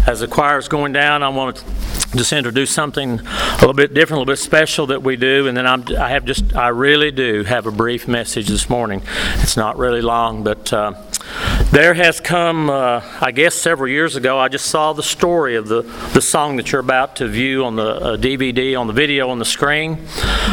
As the choir is going down, I want to just introduce something a little bit different, a little bit special that we do, and then I really do have a brief message this morning. It's not really long, but there has come, I guess several years ago, I just saw the story of the song that you're about to view on the DVD, on the video on the screen.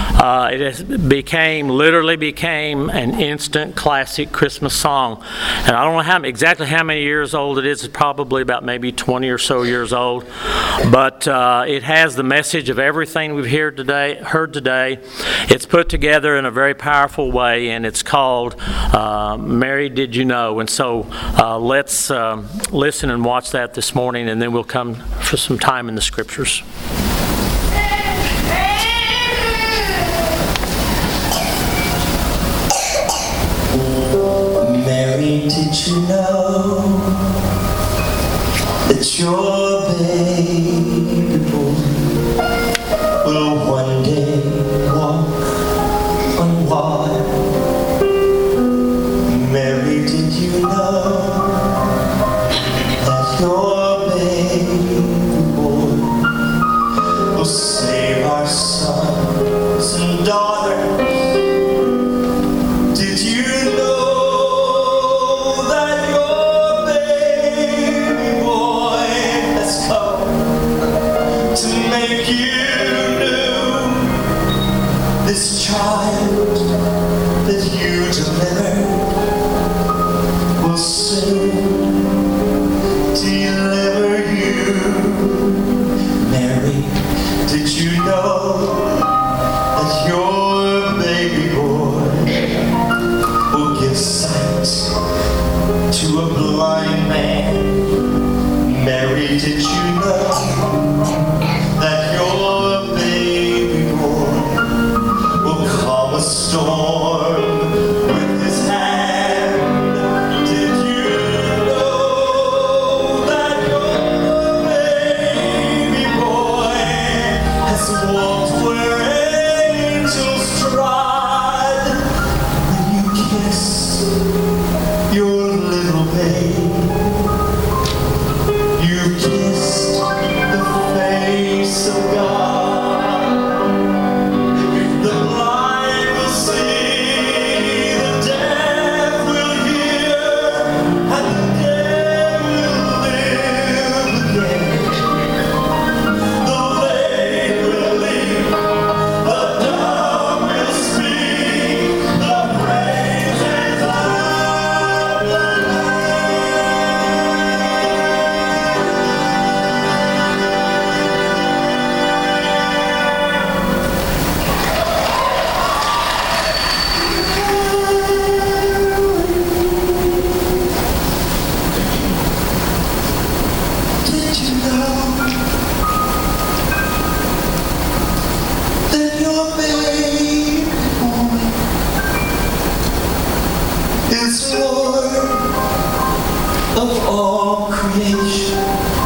Literally became an instant classic Christmas song. And I don't know exactly how many years old it is. It's probably about maybe 20 or so years old. But it has the message of everything we've heard today. It's put together in a very powerful way, and it's called Mary, Did You Know? And so let's listen and watch that this morning, and then we'll come for some time in the Scriptures. Mary, did you know that your baby boy will one day walk on water? Mary, did you know that your baby boy will save our sons and daughters? Did you know to make you new? This child that you delivered will soon deliver you. Mary, did you know that your baby boy will give sight to a blind man? Mary, did you know that your baby boy will calm a storm with his hand? Did you know that your baby boy has walked where angels trod? When you kiss your little babe, you kissed the face of God. The blind will see, the deaf will hear, and the dead will live again. The lame will leap, the dumb will speak, the praises of the Lamb. Did you know that your baby boy is Lord of all creation?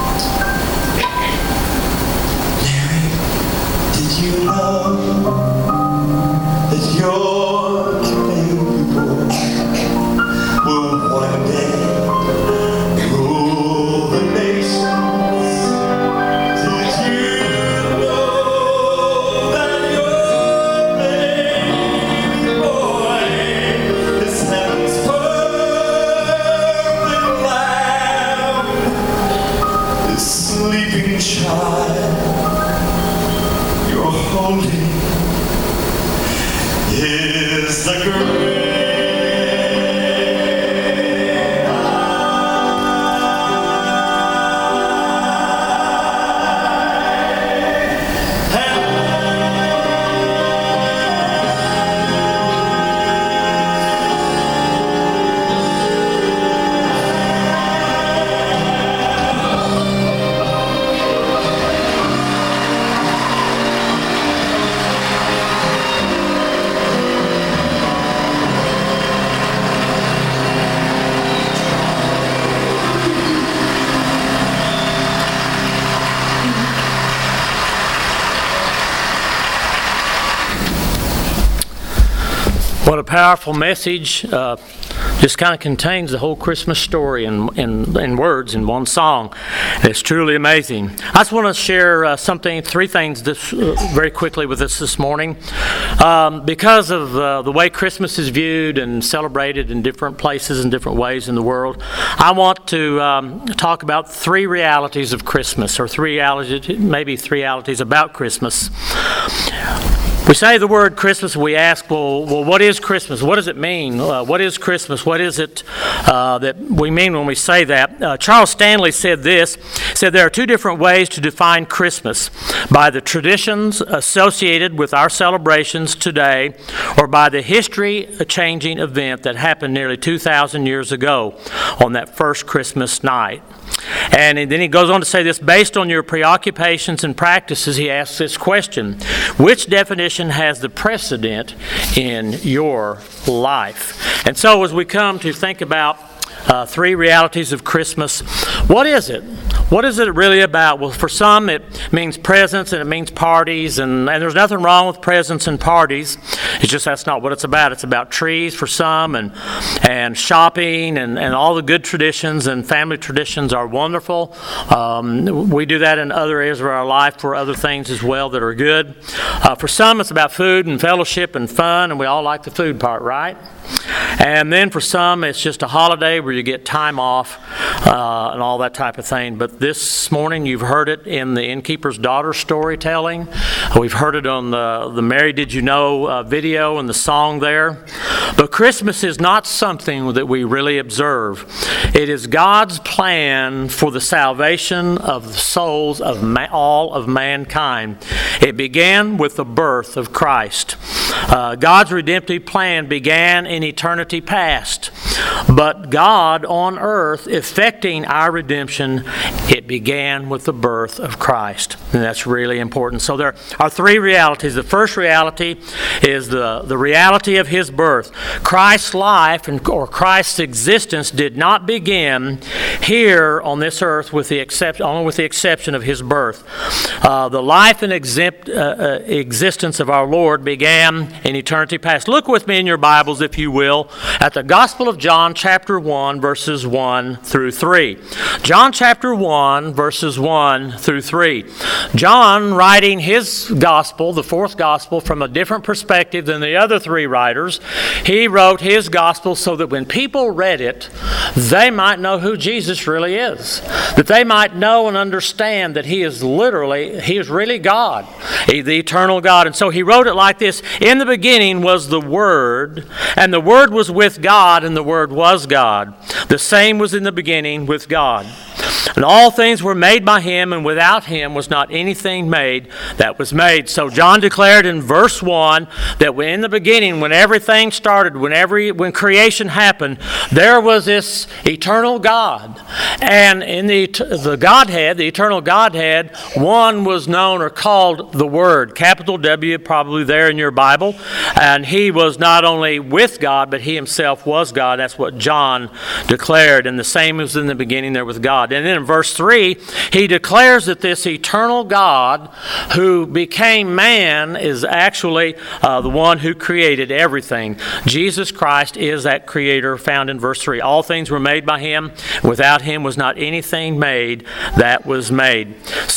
Mary, did you know that your baby boy will one day rule the nations? Did you know that your baby boy is heaven's perfect lamb? This sleeping child you're holding is the great What a powerful message. just kind of contains the whole Christmas story in words in one song. It's truly amazing. I just want to share three things very quickly with us this morning. Because of the way Christmas is viewed and celebrated in different places and different ways in the world, I want to talk about three realities of Christmas, or maybe three realities about Christmas. We say the word Christmas, we ask, well, what is Christmas? What does it mean? What is Christmas? What is it that we mean when we say that? Charles Stanley said there are two different ways to define Christmas: by the traditions associated with our celebrations today, or by the history-changing event that happened nearly 2,000 years ago on that first Christmas night. And then he goes on to say this: based on your preoccupations and practices, he asks this question: which definition has the precedent in your life? And so as we come to think about three realities of Christmas, what is it? What is it really about? Well, for some it means presents and it means parties, and there's nothing wrong with presents and parties. It's just that's not what it's about. It's about trees for some, and shopping, and all the good traditions, and family traditions are wonderful. We do that in other areas of our life for other things as well that are good. For some it's about food and fellowship and fun, and we all like the food part, right? And then for some it's just a holiday where you get time off and all that type of thing. But this morning you've heard it in the Innkeeper's Daughter storytelling. We've heard it on the Mary Did You Know video and the song there. But Christmas is not something that we really observe. It is God's plan for the salvation of the souls of all of mankind. It began with the birth of Christ. God's redemptive plan began in eternity past. But God on earth effecting our redemption, it began with the birth of Christ. And that's really important. So there are three realities. The first reality is the reality of His birth. Christ's life or Christ's existence did not begin here on this earth only with the exception of His birth. The life and existence of our Lord began in eternity past. Look with me in your Bibles, if you will, at the Gospel of John chapter 1, verses 1 through 3. John chapter 1, verses 1 through 3. John, writing his gospel, the fourth gospel, from a different perspective than the other three writers, he wrote his gospel so that when people read it, they might know who Jesus really is. That they might know and understand that He is really God, the eternal God. And so he wrote it like this: in the beginning was the Word, and the Word was with God, and the Word was God. The same was in the beginning with God. And all things were made by Him, and without Him was not anything made that was made. So John declared in verse 1 that in the beginning, when everything started, when creation happened, there was this eternal God. And in the Godhead, the eternal Godhead, one was known or called the Word, capital W, probably there in your Bible. And He was not only with God, but He Himself was God. That's what John declared. And the same was in the beginning there with God. And then in verse 3, he declares that this eternal God who became man is actually the one who created everything. Jesus Christ is that creator found in verse 3. All things were made by Him. Without Him was not anything made that was made.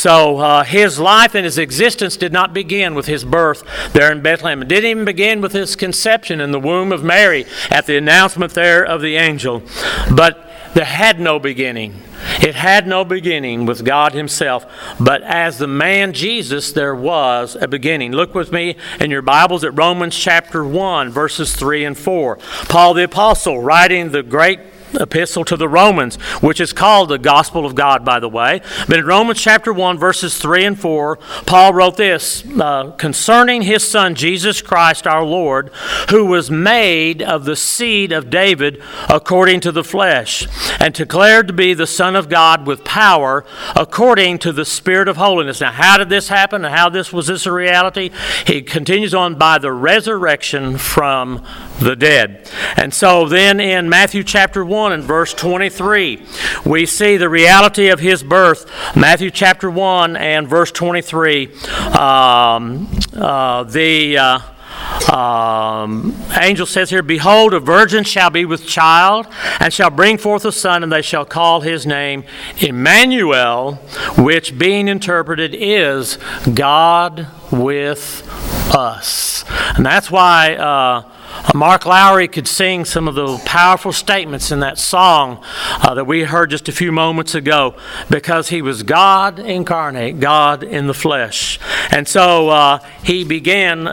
So His life and His existence did not begin with His birth there in Bethlehem. It didn't even begin with His conception in the womb of Mary at the announcement there of the angel. But there had no beginning. It had no beginning with God Himself. But as the man Jesus, there was a beginning. Look with me in your Bibles at Romans chapter 1, verses 3 and 4. Paul the Apostle, writing the great epistle to the Romans, which is called the Gospel of God, by the way. But in Romans chapter 1, verses 3 and 4, Paul wrote this concerning His Son, Jesus Christ our Lord, who was made of the seed of David according to the flesh, and declared to be the Son of God with power according to the Spirit of holiness. Now, how did this happen, and how was this a reality? He continues on, by the resurrection from the dead. And so then in Matthew chapter 1 and verse 23, we see the reality of His birth. Matthew chapter 1 and verse 23, angel says here, "Behold, a virgin shall be with child, and shall bring forth a son, and they shall call his name Emmanuel," which being interpreted is God with us. And that's why Mark Lowry could sing some of the powerful statements in that song that we heard just a few moments ago, because he was God incarnate, God in the flesh. And so he began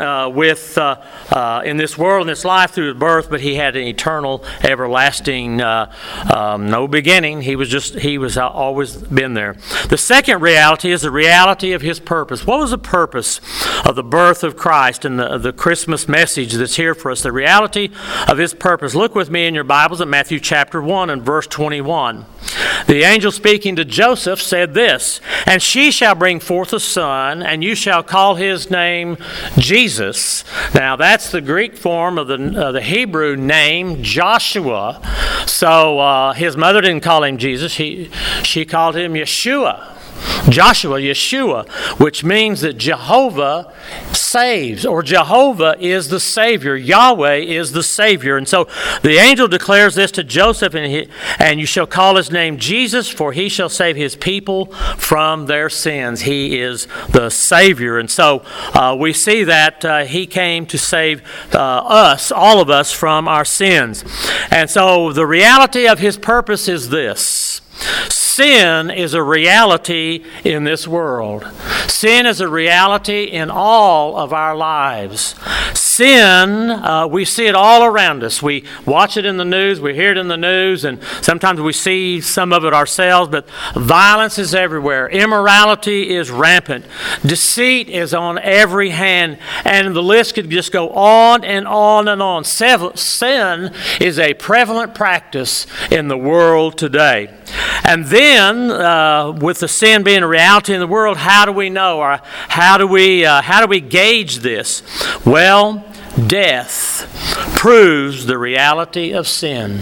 in this world, in this life, through his birth, but he had an eternal, everlasting, no beginning. He was always been there. The second reality is the reality of his purpose. What was the purpose of the birth of Christ and the Christmas message that's here for us? The reality of his purpose. Look with me in your Bibles at Matthew chapter 1 and verse 21. The angel speaking to Joseph said this, "And she shall bring forth a son, and you shall call his name Jesus." Now that's the Greek form of the Hebrew name Joshua. So his mother didn't call him Jesus. She called him Yeshua. Joshua, Yeshua, which means that Jehovah saves, or Jehovah is the Savior. Yahweh is the Savior. And so the angel declares this to Joseph, and you shall call his name Jesus, for he shall save his people from their sins. He is the Savior. And so we see that he came to save us, all of us, from our sins. And so the reality of his purpose is this. Sin is a reality in this world. Sin is a reality in all of our lives. Sin, we see it all around us. We watch it in the news, we hear it in the news, and sometimes we see some of it ourselves, but violence is everywhere. Immorality is rampant. Deceit is on every hand, and the list could just go on and on and on. Sin is a prevalent practice in the world today. And then, with the sin being a reality in the world, how do we know, or how do we gauge this? Well, death proves the reality of sin.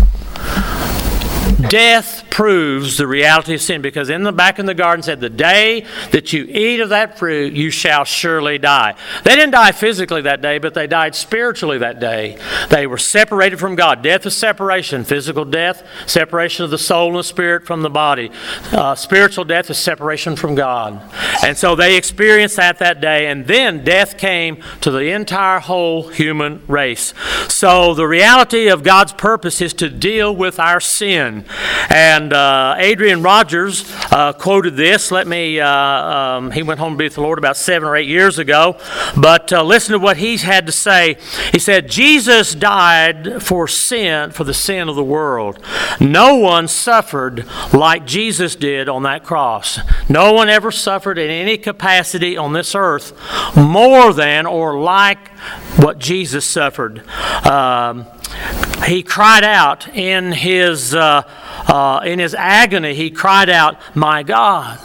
Death proves the reality of sin, because back in the garden said, "The day that you eat of that fruit, you shall surely die." They didn't die physically that day, but they died spiritually that day. They were separated from God. Death is separation. Physical death, separation of the soul and the spirit from the body. Spiritual death is separation from God. And so they experienced that day, and then death came to the entire whole human race. So the reality of God's purpose is to deal with our sin. And Adrian Rogers quoted this. He went home to be with the Lord about 7 or 8 years ago. But listen to what he had to say. He said, "Jesus died for sin, for the sin of the world. No one suffered like Jesus did on that cross. No one ever suffered in any capacity on this earth more than or like what Jesus suffered." He cried out in his agony. He cried out, "My God,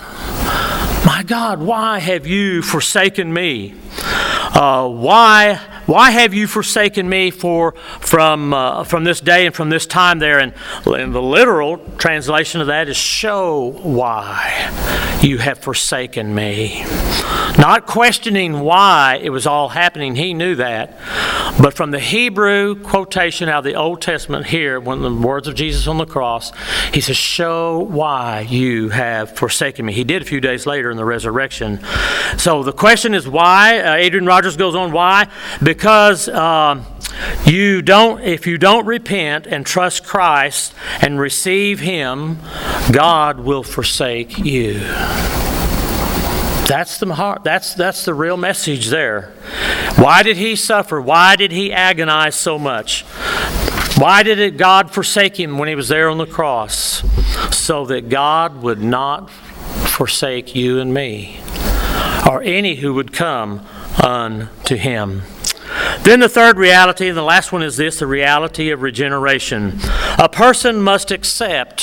why have you forsaken me? Why have you forsaken me from this day and from this time there?" And the literal translation of that is, "Show why you have forsaken me." Not questioning why it was all happening, he knew that. But from the Hebrew quotation out of the Old Testament here, one of the words of Jesus on the cross, he says, "Show why you have forsaken me." He did a few days later in the resurrection. So the question is why? Adrian Rogers goes on, why? Because if you don't repent and trust Christ and receive Him, God will forsake you. That's the heart. That's the real message there. Why did He suffer? Why did He agonize so much? Why did God forsake Him when He was there on the cross? So that God would not forsake you and me, or any who would come unto Him. Then the third reality, and the last one is this, the reality of regeneration. A person must accept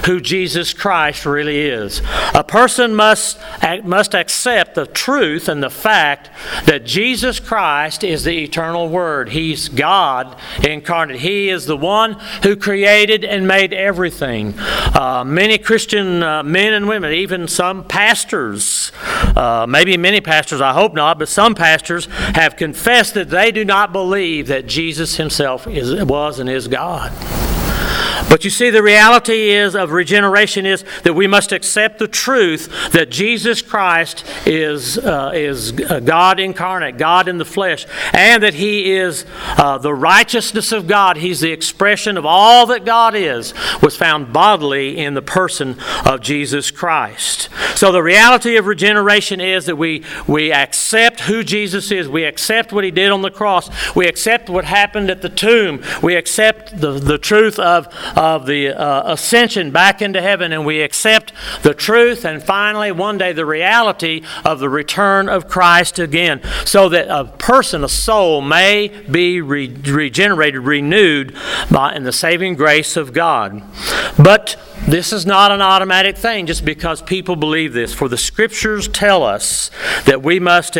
who Jesus Christ really is. A person must accept the truth and the fact that Jesus Christ is the eternal Word. He's God incarnate. He is the one who created and made everything. Many Christian men and women, even some pastors, maybe many pastors, I hope not, but some pastors have confessed that they do not believe that Jesus himself was and is God. But you see, the reality of regeneration is that we must accept the truth that Jesus Christ is God incarnate, God in the flesh, and that He is the righteousness of God. He's the expression of all that God is, was found bodily in the person of Jesus Christ. So the reality of regeneration is that we accept who Jesus is. We accept what He did on the cross. We accept what happened at the tomb. We accept the truth of the ascension back into heaven, and we accept the truth, and finally, one day, the reality of the return of Christ again, so that a person, a soul, may be regenerated, renewed in the saving grace of God. But this is not an automatic thing just because people believe this. For the Scriptures tell us that we must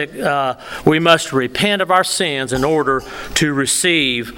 repent of our sins in order to receive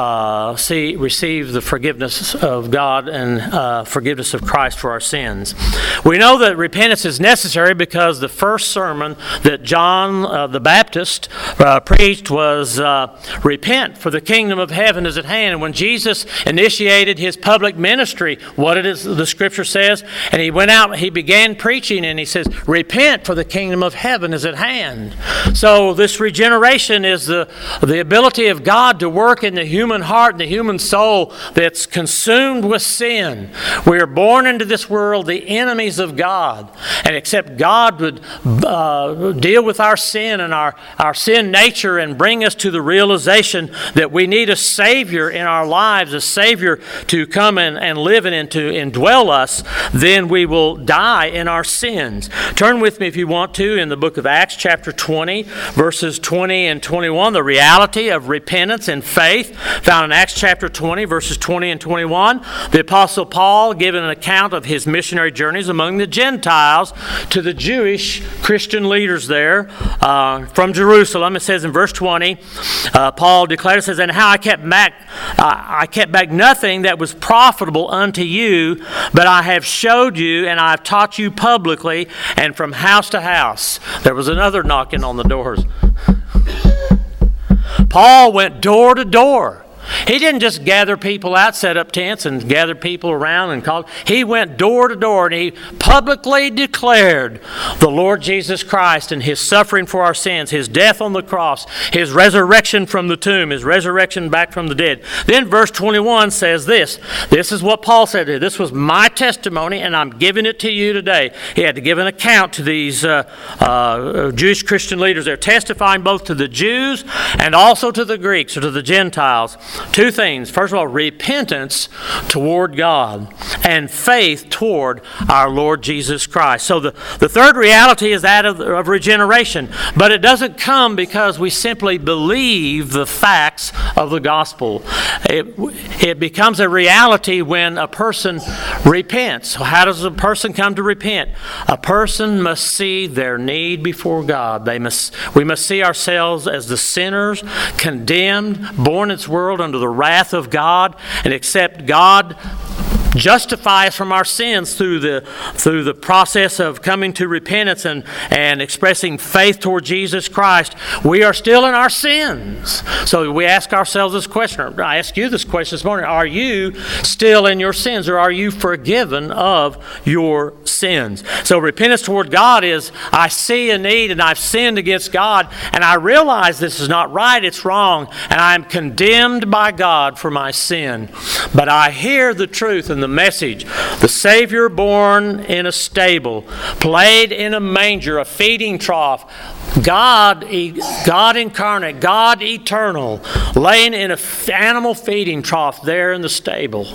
the forgiveness of God and forgiveness of Christ for our sins. We know that repentance is necessary because the first sermon that John the Baptist preached was repent, for the kingdom of heaven is at hand. And when Jesus initiated His public ministry, what it is the Scripture says, and He went out, He began preaching, and He says, repent, for the kingdom of heaven is at hand. So this regeneration is the ability of God to work in the human heart and the human soul that's consumed with sin. We are born into this world the enemies of God, and except God would deal with our sin and our sin nature and bring us to the realization that we need a Savior in our lives, a Savior to come and live and to indwell us, then we will die in our sins. Turn with me, if you want to, in the book of Acts chapter 20, verses 20 and 21, the reality of repentance and faith, found in Acts chapter 20, verses 20 and 21. The Apostle Paul giving an account of his missionary journeys among the Gentiles to the Jewish Christian leaders there from Jerusalem. It says in verse 20, Paul declared, it says, and how I kept back nothing that was profitable unto you, but I have showed you and I have taught you publicly and from house to house. There was another knocking on the doors. Paul went door to door. He didn't just gather people out, set up tents, and gather people around and call. He went door to door, and he publicly declared the Lord Jesus Christ and His suffering for our sins, His death on the cross, His resurrection from the tomb, His resurrection back from the dead. Then verse 21 says this. This is what Paul said here. This was my testimony, and I'm giving it to you today. He had to give an account to these Jewish Christian leaders. They're testifying both to the Jews and also to the Greeks or to the Gentiles. Two things. First of all, repentance toward God and faith toward our Lord Jesus Christ. So the third reality is that of regeneration. But it doesn't come because we simply believe the facts of the gospel. It becomes a reality when a person repents. So how does a person come to repent? A person must see their need before God. We must see ourselves as the sinners, condemned, born in this world under the wrath of God, and accept God justify us from our sins through the process of coming to repentance and expressing faith toward Jesus Christ. We are still in our sins. So we ask ourselves this question. I ask you this question this morning. Are you still in your sins, or are you forgiven of your sins? So repentance toward God is, I see a need and I've sinned against God, and I realize this is not right, it's wrong, and I'm condemned by God for my sin. But I hear the truth and the message. The Savior born in a stable, played in a manger, a feeding trough, God incarnate, God eternal, laying in an animal feeding trough there in the stable.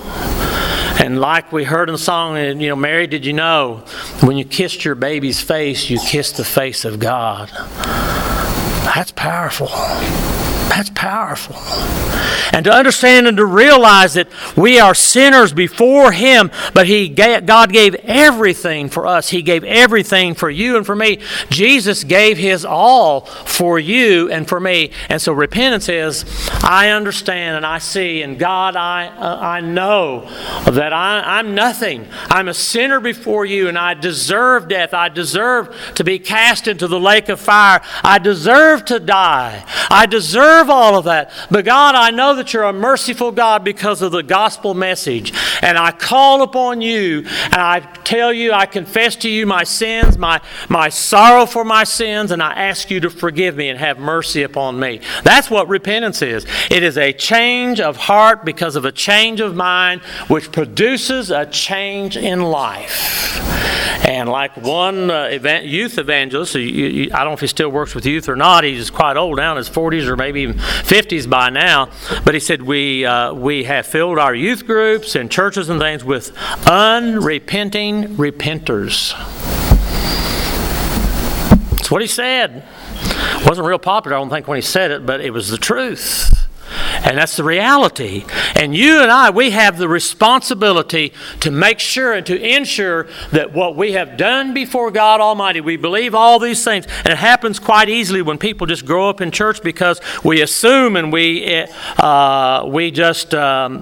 And like we heard in the song, Mary, did you know, when you kissed your baby's face, you kissed the face of God? That's powerful. That's powerful. And to understand and to realize that we are sinners before Him, but God gave everything for us. He gave everything for you and for me. Jesus gave His all for you and for me. And so repentance is, I understand and I see, and God, I know that I'm nothing. I'm a sinner before you, and I deserve death. I deserve to be cast into the lake of fire. I deserve to die. I deserve all of that. But God, I know that you're a merciful God because of the gospel message. And I call upon you, and I tell you, I confess to you my sins, my sorrow for my sins, and I ask you to forgive me and have mercy upon me. That's what repentance is. It is a change of heart because of a change of mind, which produces a change in life. And like one youth evangelist, I don't know if he still works with youth or not, he's quite old now, in his 40s or maybe even 50s by now, but he said we have filled our youth groups and churches and things with unrepenting repenters. That's what he said. It wasn't real popular, I don't think, when he said it, but it was the truth. And that's the reality. And you and I, we have the responsibility to make sure and to ensure that what we have done before God Almighty, we believe all these things. And it happens quite easily when people just grow up in church because we assume and we just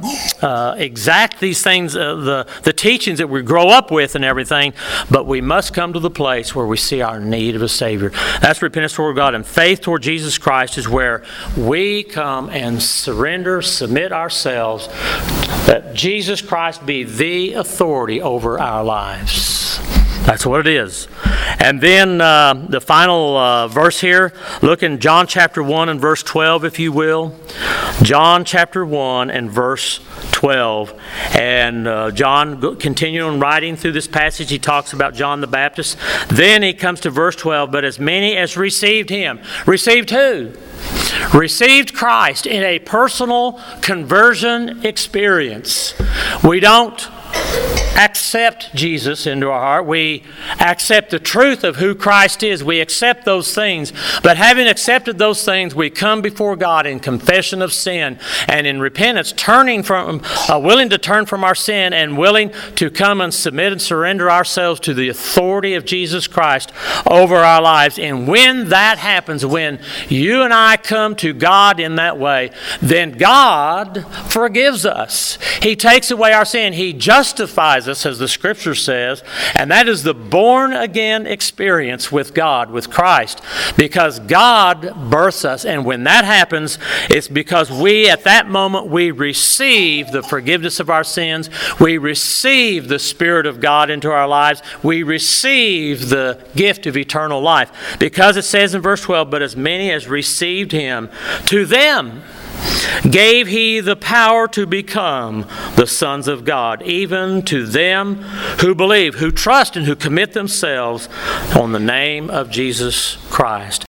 exact these things, the teachings that we grow up with and everything. But we must come to the place where we see our need of a Savior. That's repentance toward God. And faith toward Jesus Christ is where we come and surrender, submit ourselves, that Jesus Christ be the authority over our lives. That's what it is. And then the final verse here, look in John chapter 1 and verse 12, if you will. John chapter 1 and verse 12. And John, continuing writing through this passage, he talks about John the Baptist. Then he comes to verse 12, but as many as received Him. Received who? Received Christ in a personal conversion experience. We don't accept Jesus into our heart. We accept the truth of who Christ is. We accept those things. But having accepted those things, we come before God in confession of sin and in repentance, willing to turn from our sin and willing to come and submit and surrender ourselves to the authority of Jesus Christ over our lives. And when that happens, when you and I come to God in that way, then God forgives us. He takes away our sin. He justifies us, as the Scripture says, and that is the born-again experience with God, with Christ, because God births us, and when that happens, it's because at that moment, we receive the forgiveness of our sins, we receive the Spirit of God into our lives, we receive the gift of eternal life, because it says in verse 12, but as many as received Him, to them gave He the power to become the sons of God, even to them who believe, who trust, and who commit themselves on the name of Jesus Christ.